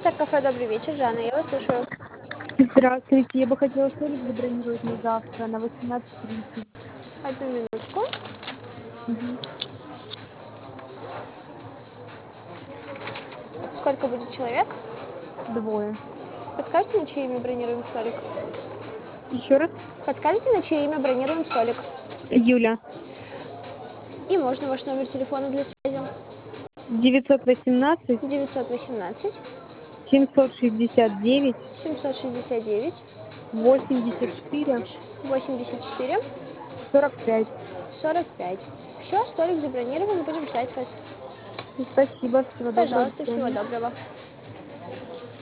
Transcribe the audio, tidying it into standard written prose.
Кафе, добрый вечер, Жанна, я вас слушаю. Здравствуйте, я бы хотела столик забронировать на завтра на 18:30. Одну минутку. Мгм. Сколько будет человек? Двое. Подскажите, на чье имя бронируем столик? Еще раз. Подскажите, на чье имя бронируем столик? Юля. И можно ваш номер телефона для связи? 918 918 769 769 84 84 45. 45. Все, столик забронирован, будем ждать вас. Спасибо, всего доброго, до Пожалуйста, всего свидания. доброго.